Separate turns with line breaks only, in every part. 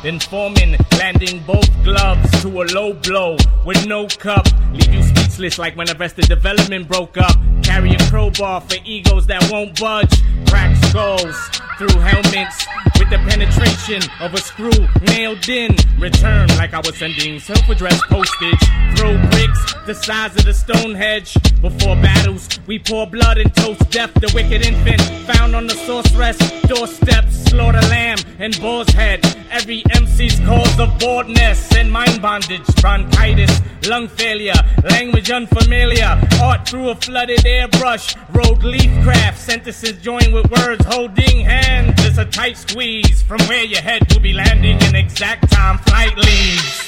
informing, landing both gloves to a low blow with no cup. Leave you speechless like when Arrested Development broke up. Carry a crowbar for egos that won't budge. Crack skulls through helmets with the penetration of a screw nailed in. Return like I was sending self-addressed postage. Throw bricks the size of the Stonehenge. Before battles, we pour blood and toast death. The wicked infant found on the sorceress doorstep. Slaughter lamb and boar's head. Every MC's cause of boredness and mind bondage. Bronchitis, lung failure, language unfamiliar. Art through a flooded airbrush. Road leaf craft, sentences joined with words holding hands. It's a tight squeeze from where your head will be landing in exact time flight leaves.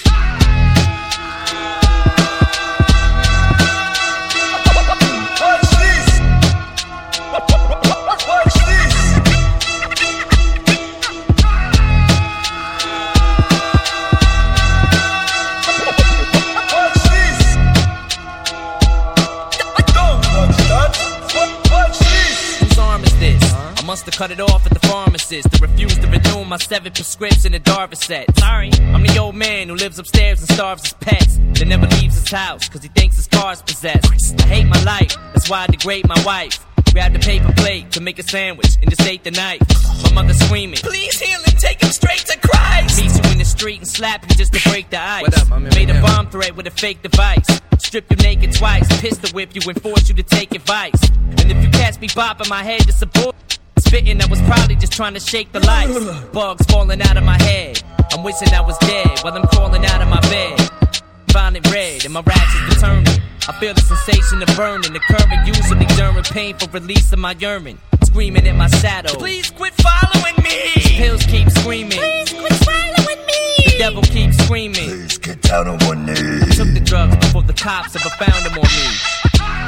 Must have cut it off at the pharmacist to refuse to renew my 7 prescription and Darvocet. Sorry, I'm the old man who lives upstairs and starves his pets. That never leaves his house cause he thinks his car's possessed. I hate my life, that's why I degrade my wife. Grab the paper plate to make a sandwich and just ate the knife. My mother screaming, please heal him, take him straight to Christ. Meet you in the street and slap you just to break the ice.
What up,
Made a bomb threat with a fake device. Strip you naked twice, pistol whip you and force you to take advice. And if you catch me bopping my head, just support. Spitting, I was probably just trying to shake the lights. Bugs falling out of my head. I'm wishing I was dead while I'm crawling out of my bed. Violet red and my raps is determined. I feel the sensation of burning. The current usually during painful release of my urine. Screaming in my shadow. Please quit following me. These pills keep screaming. Please quit following me. The devil keeps screaming.
Please get down on one knee.
Took the drugs before the cops ever found them on me.